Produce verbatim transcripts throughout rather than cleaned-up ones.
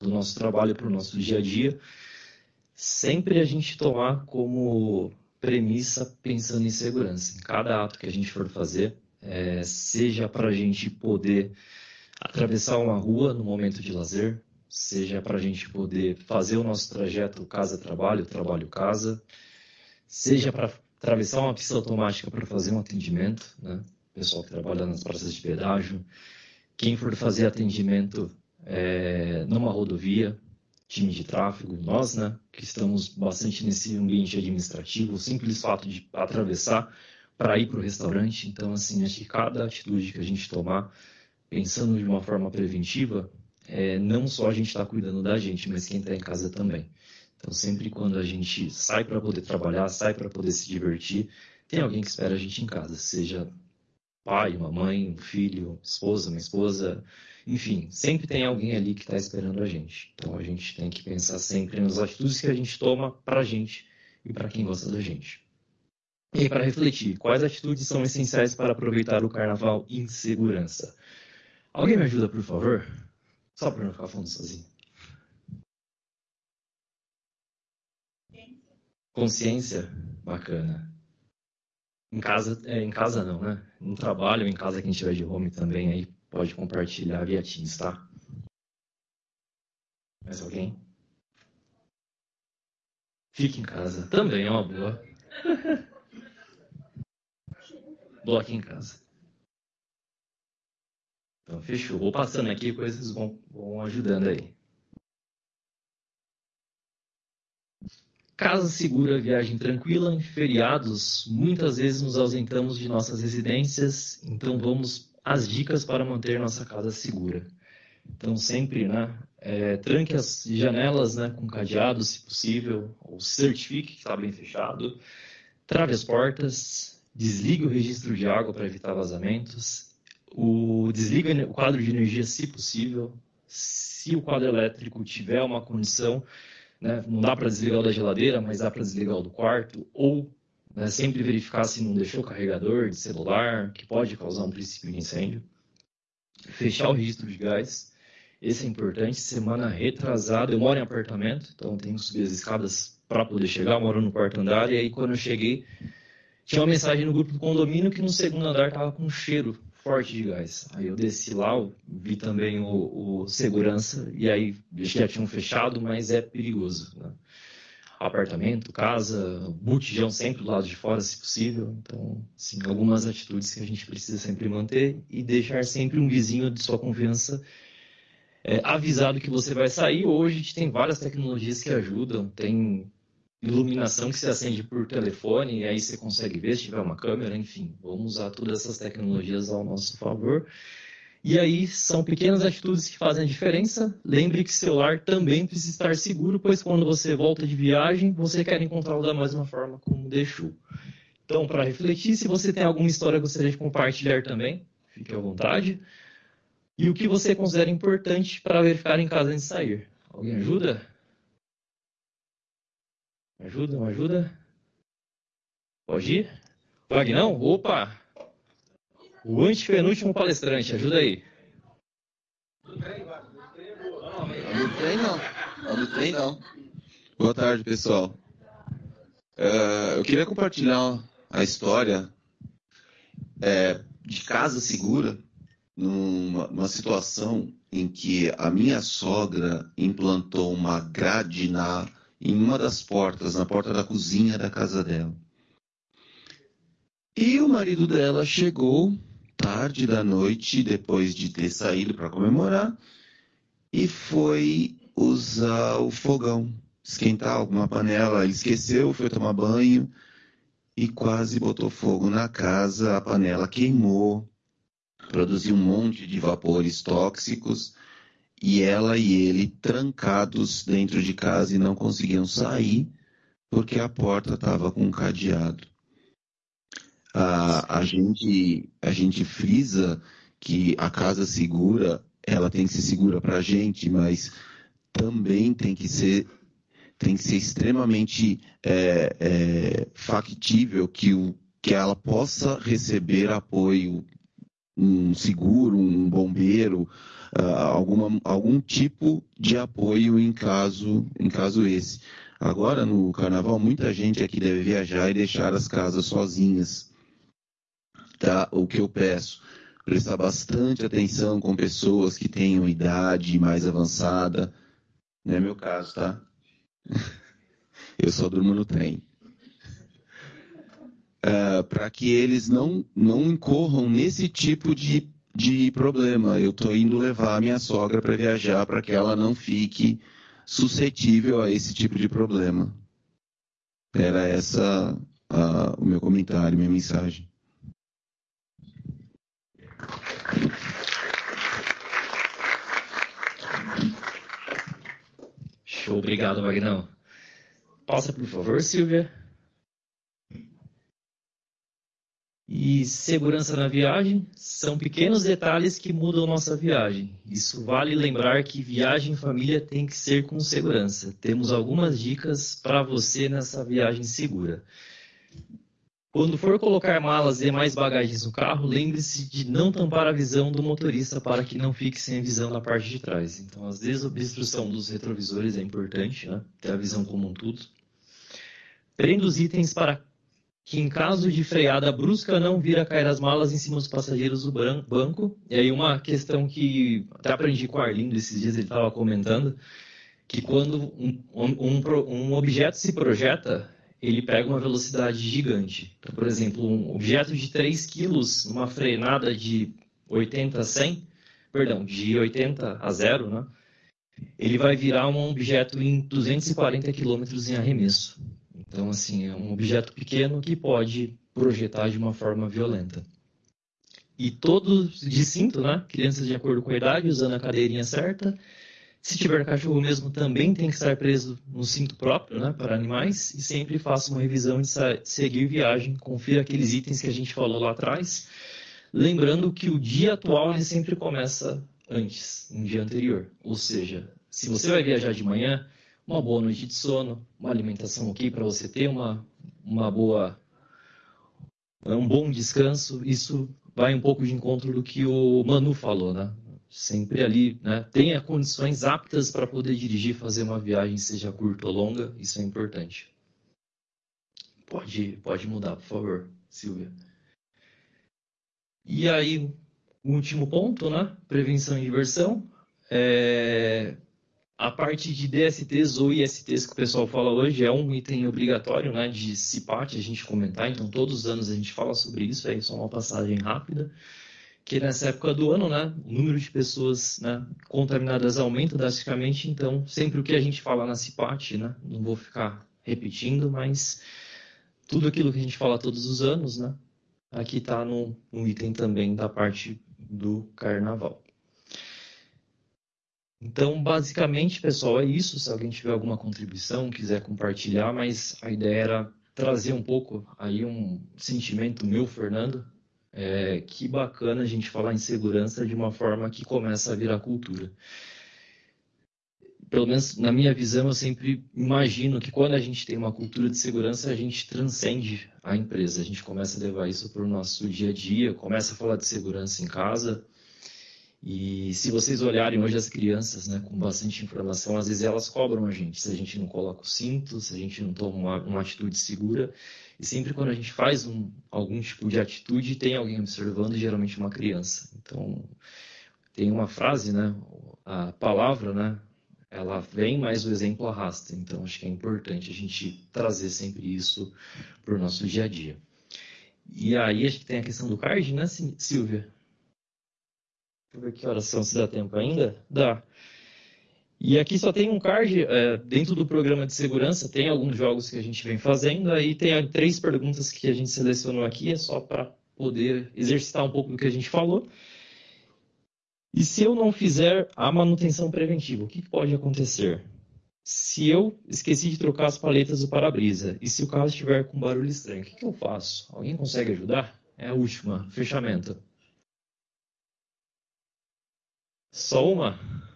do nosso trabalho para o nosso dia a dia, sempre a gente tomar como premissa pensando em segurança. Em cada ato que a gente for fazer, é, seja para a gente poder atravessar uma rua no momento de lazer, seja para a gente poder fazer o nosso trajeto casa-trabalho, trabalho-casa, seja para atravessar uma pista automática para fazer um atendimento, né? O pessoal que trabalha nas praças de pedágio, quem for fazer atendimento é, numa rodovia, time de tráfego, nós, né, que estamos bastante nesse ambiente administrativo, o simples fato de atravessar para ir para o restaurante. Então, assim, acho que cada atitude que a gente tomar, pensando de uma forma preventiva, é, não só a gente está cuidando da gente, mas quem está em casa também. Então, sempre quando a gente sai para poder trabalhar, sai para poder se divertir, tem alguém que espera a gente em casa, seja pai, uma mãe, um filho, esposa, uma esposa, enfim, sempre tem alguém ali que está esperando a gente. Então, a gente tem que pensar sempre nas atitudes que a gente toma para a gente e para quem gosta da gente. E para refletir, quais atitudes são essenciais para aproveitar o carnaval em segurança? Alguém me ajuda, por favor? Só para não ficar falando sozinho. Consciência? Bacana. Em casa, é, em casa não, né? No trabalho, em casa, quem estiver de home também, aí pode compartilhar via Teams, tá? Mais alguém? Fique em casa. Também é uma boa. Bloque em casa. Então, fechou. Vou passando aqui, coisas vão, vão ajudando aí. Casa segura, viagem tranquila. Em feriados, muitas vezes nos ausentamos de nossas residências, então vamos às dicas para manter nossa casa segura. Então, sempre, né, é, tranque as janelas, né, com cadeado, se possível, ou certifique que está bem fechado. Trave as portas, desligue o registro de água para evitar vazamentos. O, desliga o quadro de energia, se possível. Se o quadro elétrico tiver uma condição, né, não dá para desligar o da geladeira, mas dá para desligar o do quarto, ou né, sempre verificar se não deixou carregador de celular, que pode causar um princípio de incêndio. Fechar o registro de gás, esse é importante. Semana retrasada, eu moro em apartamento, então tenho que subir as escadas para poder chegar, eu moro no quarto andar, e aí quando eu cheguei, tinha uma mensagem no grupo do condomínio que no segundo andar estava com um cheiro forte de gás. Aí eu desci lá, eu vi também o, o segurança, e aí já tinham fechado, mas é perigoso, né? Apartamento, casa, botijão sempre do lado de fora, se possível. Então, assim, algumas atitudes que a gente precisa sempre manter e deixar sempre um vizinho de sua confiança é, avisado que você vai sair. Hoje a gente tem várias tecnologias que ajudam, tem iluminação que se acende por telefone, e aí você consegue ver se tiver uma câmera, enfim, vamos usar todas essas tecnologias ao nosso favor. E aí são pequenas atitudes que fazem a diferença. Lembre que seu lar também precisa estar seguro, pois quando você volta de viagem, você quer encontrá-lo da mesma forma como deixou. Então, para refletir, se você tem alguma história que gostaria de compartilhar também, fique à vontade. E o que você considera importante para verificar em casa antes de sair? Alguém ajuda? Ajuda, não ajuda? Pode ir? Pode não? Opa! O antepenúltimo palestrante, ajuda aí. Não tem não. Não tem não. Boa tarde, pessoal. Uh, eu queria compartilhar a história é, de casa segura numa, numa situação em que a minha sogra implantou uma grade na, em uma das portas, na porta da cozinha da casa dela. E o marido dela chegou tarde da noite, depois de ter saído para comemorar, e foi usar o fogão, esquentar alguma panela. Ele esqueceu, foi tomar banho e quase botou fogo na casa. A panela queimou, produziu um monte de vapores tóxicos, e ela e ele trancados dentro de casa e não conseguiam sair porque a porta estava com um cadeado. A, a, gente, a gente frisa que a casa segura, ela tem que ser segura para a gente, mas também tem que ser, tem que ser extremamente é, é, factível que, o, que ela possa receber apoio um seguro, um bombeiro, uh, alguma, algum tipo de apoio em caso, em caso esse. Agora, no carnaval, muita gente aqui deve viajar e deixar as casas sozinhas. Tá? O que eu peço, prestar bastante atenção com pessoas que tenham idade mais avançada. Não é meu caso, tá? Eu só durmo no trem. Uh, para que eles não, não incorram nesse tipo de, de problema. Eu estou indo levar a minha sogra para viajar para que ela não fique suscetível a esse tipo de problema. Era essa uh, o meu comentário, minha mensagem. Show, obrigado, Magnão. Passa, por favor, Silvia. E segurança na viagem são pequenos detalhes que mudam nossa viagem. Isso vale lembrar que viagem em família tem que ser com segurança. Temos algumas dicas para você nessa viagem segura. Quando for colocar malas e demais bagagens no carro, lembre-se de não tampar a visão do motorista para que não fique sem visão na parte de trás. Então, às vezes, a desobstrução dos retrovisores é importante, né? Ter a visão como um todo. Prenda os itens para que em caso de freada brusca não vir a cair as malas em cima dos passageiros do banco. E aí uma questão que até aprendi com o Arlindo esses dias, ele estava comentando, que quando um, um, um objeto se projeta, ele pega uma velocidade gigante. Então, por exemplo, um objeto de três quilos, numa frenada de oitenta a cem, perdão, de oitenta a zero, né? Ele vai virar um objeto em duzentos e quarenta quilômetros em arremesso. Então, assim, é um objeto pequeno que pode projetar de uma forma violenta. E todos de cinto, né? Crianças de acordo com a idade, usando a cadeirinha certa. Se tiver cachorro mesmo, também tem que estar preso no cinto próprio, né? Para animais. E sempre faça uma revisão de seguir viagem. Confira aqueles itens que a gente falou lá atrás. Lembrando que o dia atual ele sempre começa antes, um dia anterior. Ou seja, se você vai viajar de manhã, uma boa noite de sono, uma alimentação ok para você ter uma, uma boa, um bom descanso, isso vai um pouco de encontro do que o Manu falou, né? Sempre ali, né? Tenha condições aptas para poder dirigir, fazer uma viagem, seja curta ou longa, isso é importante. Pode, pode mudar, por favor, Silvia. E aí, o último ponto, né? Prevenção e diversão. É... A parte de D S Ts ou I S Ts que o pessoal fala hoje é um item obrigatório, né, de CIPAT, a gente comentar, então todos os anos a gente fala sobre isso, é só uma passagem rápida, que nessa época do ano, né, o número de pessoas, né, contaminadas aumenta drasticamente, então sempre o que a gente fala na CIPAT, né, não vou ficar repetindo, mas tudo aquilo que a gente fala todos os anos, né, aqui está no, no item também da parte do carnaval. Então, basicamente, pessoal, é isso. Se alguém tiver alguma contribuição, quiser compartilhar, mas a ideia era trazer um pouco aí um sentimento meu, Fernando. É, que bacana a gente falar em segurança de uma forma que começa a virar cultura. Pelo menos na minha visão, eu sempre imagino que quando a gente tem uma cultura de segurança, a gente transcende a empresa. A gente começa a levar isso para o nosso dia a dia, começa a falar de segurança em casa. E se vocês olharem hoje as crianças, né, com bastante informação, às vezes elas cobram a gente, se a gente não coloca o cinto, se a gente não toma uma, uma atitude segura. E sempre quando a gente faz um, algum tipo de atitude, tem alguém observando, geralmente uma criança. Então, tem uma frase, né, a palavra, né, ela vem, mas o exemplo arrasta. Então, acho que é importante a gente trazer sempre isso para o nosso dia a dia. E aí, acho que tem a questão do card, né, Silvia? Deixa eu ver que horas são, se dá tempo ainda. Dá. E aqui só tem um card, é, dentro do programa de segurança, tem alguns jogos que a gente vem fazendo, aí tem três perguntas que a gente selecionou aqui, é só para poder exercitar um pouco do que a gente falou. E se eu não fizer a manutenção preventiva, o que pode acontecer? Se eu esqueci de trocar as paletas do para-brisa, e se o carro estiver com barulho estranho, o que, que eu faço? Alguém consegue ajudar? É a última, fechamento. Só uma?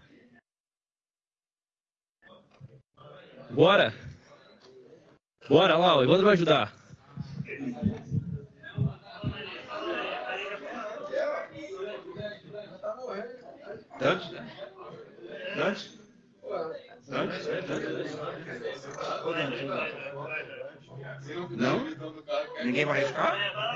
Bora! Bora lá, o Evandro vai ajudar. Dante? Dante? Dante? Não? Ninguém vai arriscar?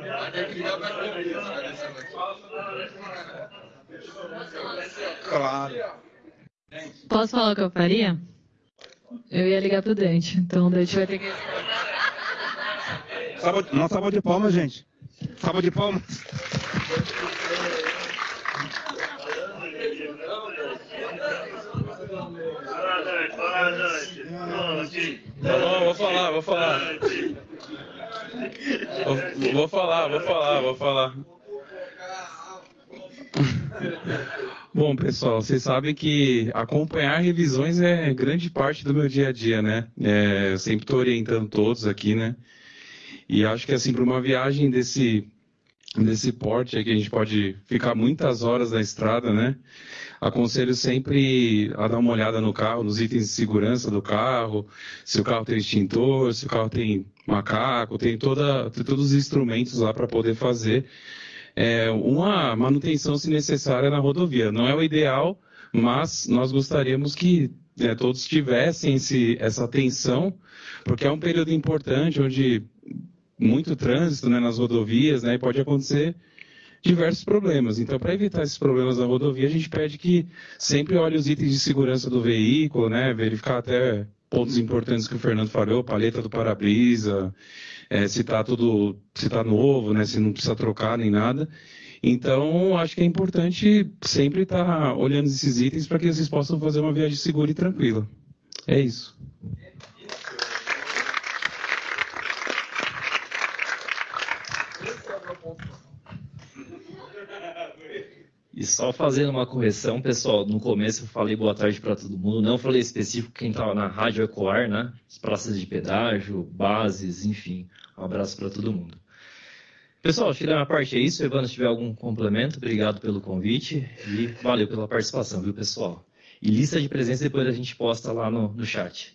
Claro. Posso falar o que eu faria? Eu ia ligar pro Dante, então o Dante vai ter que... Salva, uma salva de palmas, gente. Salva de palmas. Tá bom, vou falar, vou falar. Vou, vou falar, vou falar, vou falar. Bom, pessoal, vocês sabem que acompanhar revisões é grande parte do meu dia a dia, né? É, eu sempre estou orientando todos aqui, né? E acho que, assim, para uma viagem desse, desse porte, é que a gente pode ficar muitas horas na estrada, né? Aconselho sempre a dar uma olhada no carro, nos itens de segurança do carro, se o carro tem extintor, se o carro tem macaco, tem, toda, tem todos os instrumentos lá para poder fazer é, uma manutenção, se necessária, na rodovia. Não é o ideal, mas nós gostaríamos que é, todos tivessem esse, essa atenção, porque é um período importante, onde muito trânsito, né, nas rodovias, né, e pode acontecer diversos problemas. Então, para evitar esses problemas na rodovia, a gente pede que sempre olhe os itens de segurança do veículo, né, verificar até pontos importantes que o Fernando falou, palheta do para-brisa, é, se está tudo, se está novo, né, se não precisa trocar nem nada. Então, acho que é importante sempre estar tá olhando esses itens para que vocês possam fazer uma viagem segura e tranquila. É isso. E só fazendo uma correção, pessoal, no começo eu falei boa tarde para todo mundo, não falei específico quem estava na rádio Ecoar, né? As praças de pedágio, bases, enfim. Um abraço para todo mundo. Pessoal, acho que da minha parte é isso. Evandro, se tiver algum complemento, obrigado pelo convite e valeu pela participação, viu, pessoal? E lista de presença depois a gente posta lá no, no chat.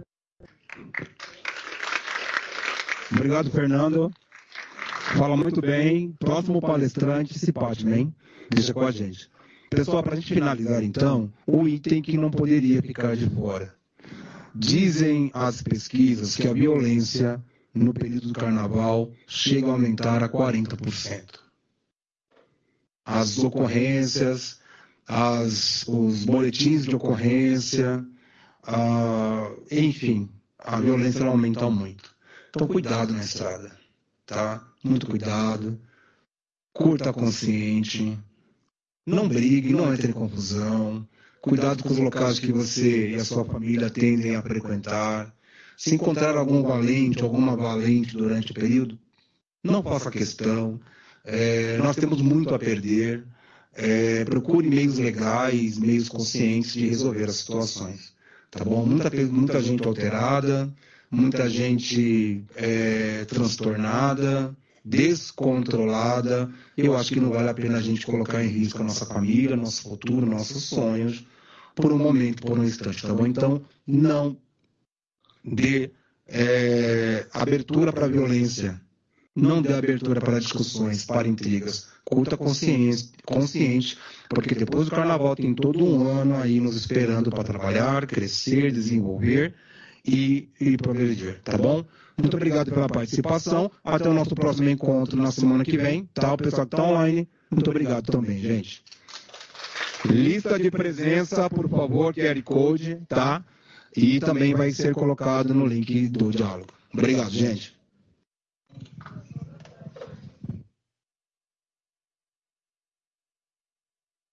Obrigado, Fernando. Fala muito bem. Próximo palestrante, Cipatman, deixa com a gente. Pessoal, para a gente finalizar, então, o item que não poderia ficar de fora. Dizem as pesquisas que a violência no período do carnaval chega a aumentar a quarenta por cento. As ocorrências, as, os boletins de ocorrência, ah, enfim, a violência aumenta muito. Então, cuidado na estrada, tá? Muito cuidado, curta consciente, não brigue, não entre em confusão, cuidado com os locais que você e a sua família tendem a frequentar. Se encontrar algum valente, alguma valente durante o período, não faça questão, é, nós temos muito a perder, é, procure meios legais, meios conscientes de resolver as situações, tá bom? Muita, muita gente alterada, muita gente é, transtornada, descontrolada. Eu acho que não vale a pena a gente colocar em risco a nossa família, nosso futuro, nossos sonhos, por um momento, por um instante, tá bom? Então, não dê é, abertura para a violência, não dê abertura para discussões, para intrigas. Curta consciência, consciente, porque depois do carnaval tem todo um ano aí nos esperando para trabalhar, crescer, desenvolver e, e progredir, tá bom? Muito obrigado pela participação. Até o nosso próximo encontro na semana que vem, tá? O pessoal que está online, muito obrigado também, gente. Lista de presença, por favor, Q R Code, tá? E também vai ser colocado no link do diálogo. Obrigado, gente.